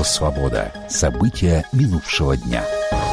Радио «Свобода». События минувшего дня.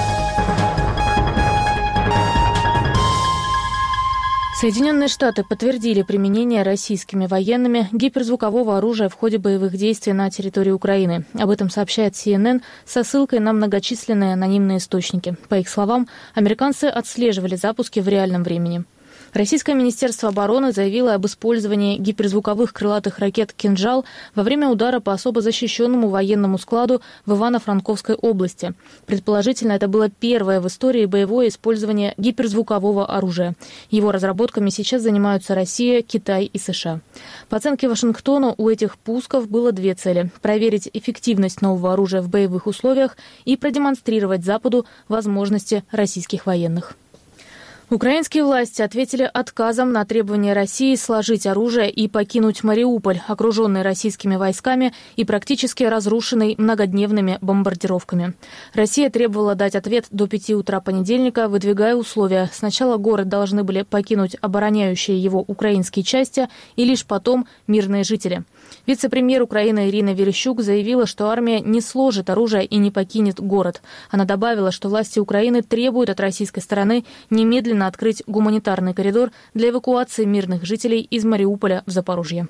Соединенные Штаты подтвердили применение российскими военными гиперзвукового оружия в ходе боевых действий на территории Украины. Об этом сообщает CNN со ссылкой на многочисленные анонимные источники. По их словам, американцы отслеживали запуски в реальном времени. Российское министерство обороны заявило об использовании гиперзвуковых крылатых ракет «Кинжал» во время удара по особо защищенному военному складу в Ивано-Франковской области. Предположительно, это было первое в истории боевое использование гиперзвукового оружия. Его разработками сейчас занимаются Россия, Китай и США. По оценке Вашингтона, у этих пусков было две цели – проверить эффективность нового оружия в боевых условиях и продемонстрировать Западу возможности российских военных. Украинские власти ответили отказом на требование России сложить оружие и покинуть Мариуполь, окруженный российскими войсками и практически разрушенный многодневными бомбардировками. Россия требовала дать ответ до 5 утра понедельника, выдвигая условия. Сначала город должны были покинуть обороняющие его украинские части и лишь потом мирные жители. Вице-премьер Украины Ирина Верещук заявила, что армия не сложит оружие и не покинет город. Она добавила, что власти Украины требуют от российской стороны немедленно открыть гуманитарный коридор для эвакуации мирных жителей из Мариуполя в Запорожье.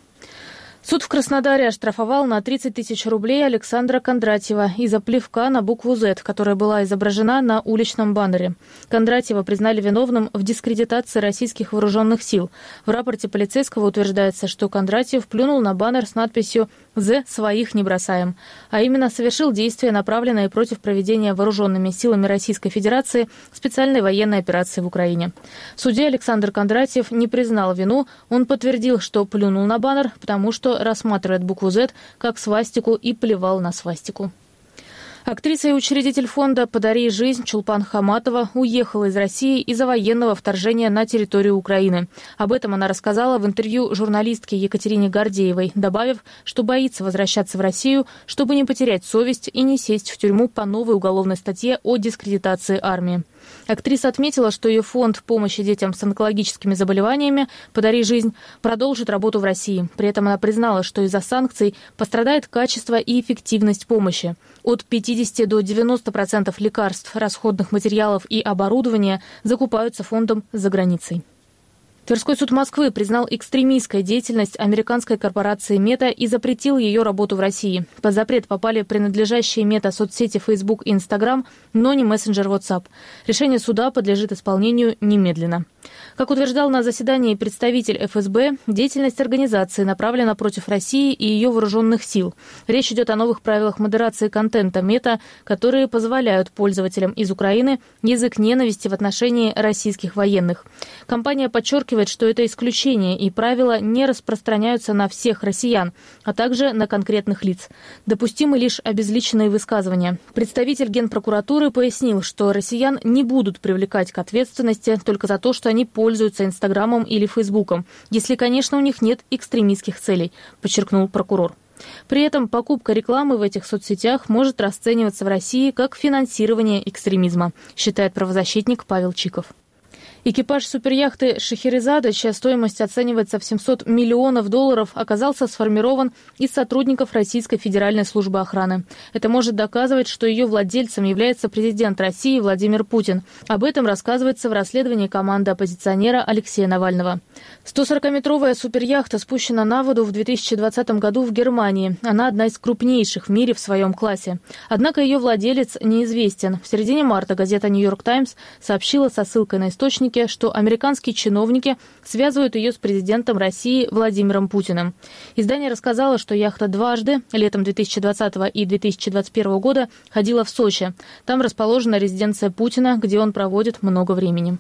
Суд в Краснодаре оштрафовал на 30 тысяч рублей Александра Кондратьева из-за плевка на букву «З», которая была изображена на уличном баннере. Кондратьева признали виновным в дискредитации российских вооруженных сил. В рапорте полицейского утверждается, что Кондратьев плюнул на баннер с надписью «З своих не бросаем», а именно совершил действия, направленные против проведения вооруженными силами Российской Федерации специальной военной операции в Украине. Судья Александр Кондратьев не признал вину, он подтвердил, что плюнул на баннер, потому что рассматривает букву «З» как свастику и плевал на свастику. Актриса и учредитель фонда «Подари жизнь» Чулпан Хаматова уехала из России из-за военного вторжения на территорию Украины. Об этом она рассказала в интервью журналистке Екатерине Гордеевой, добавив, что боится возвращаться в Россию, чтобы не потерять совесть и не сесть в тюрьму по новой уголовной статье о дискредитации армии. Актриса отметила, что ее фонд помощи детям с онкологическими заболеваниями «Подари жизнь» продолжит работу в России. При этом она признала, что из-за санкций пострадает качество и эффективность помощи. От 50 до 90% лекарств, расходных материалов и оборудования закупаются фондом за границей. Тверской суд Москвы признал экстремистской деятельность американской корпорации Мета и запретил ее работу в России. Под запрет попали принадлежащие Мета соцсети Facebook и Instagram, но не мессенджер WhatsApp. Решение суда подлежит исполнению немедленно. Как утверждал на заседании представитель ФСБ, деятельность организации направлена против России и ее вооруженных сил. Речь идет о новых правилах модерации контента Мета, которые позволяют пользователям из Украины язык ненависти в отношении российских военных. Компания подчеркивает, что это исключение и правила не распространяются на всех россиян, а также на конкретных лиц. Допустимы лишь обезличенные высказывания. Представитель Генпрокуратуры пояснил, что россиян не будут привлекать к ответственности только за то, что они пользуются Инстаграмом или Фейсбуком, если, конечно, у них нет экстремистских целей, подчеркнул прокурор. При этом покупка рекламы в этих соцсетях может расцениваться в России как финансирование экстремизма, считает правозащитник Павел Чиков. Экипаж суперяхты «Шахерезада», чья стоимость оценивается в $700 миллионов, оказался сформирован из сотрудников Российской Федеральной службы охраны. Это может доказывать, что ее владельцем является президент России Владимир Путин. Об этом рассказывается в расследовании команды оппозиционера Алексея Навального. 140-метровая суперяхта спущена на воду в 2020 году в Германии. Она одна из крупнейших в мире в своем классе. Однако ее владелец неизвестен. В середине марта газета «Нью-Йорк Таймс» сообщила со ссылкой на источники, что американские чиновники связывают ее с президентом России Владимиром Путиным. Издание рассказало, что яхта дважды, летом 2020 и 2021 года, ходила в Сочи. Там расположена резиденция Путина, где он проводит много времени.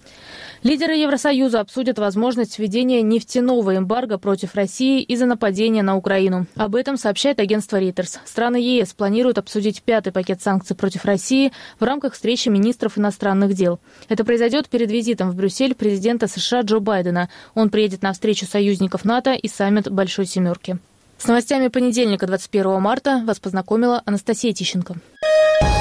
Лидеры Евросоюза обсудят возможность введения нефтяного эмбарго против России из-за нападения на Украину. Об этом сообщает агентство Reuters. Страны ЕС планируют обсудить 5-й пакет санкций против России в рамках встречи министров иностранных дел. Это произойдет перед визитом в Брюссель президента США Джо Байдена. Он приедет на встречу союзников НАТО и саммит Большой Семерки. С новостями понедельника, 21 марта, вас познакомила Анастасия Тищенко.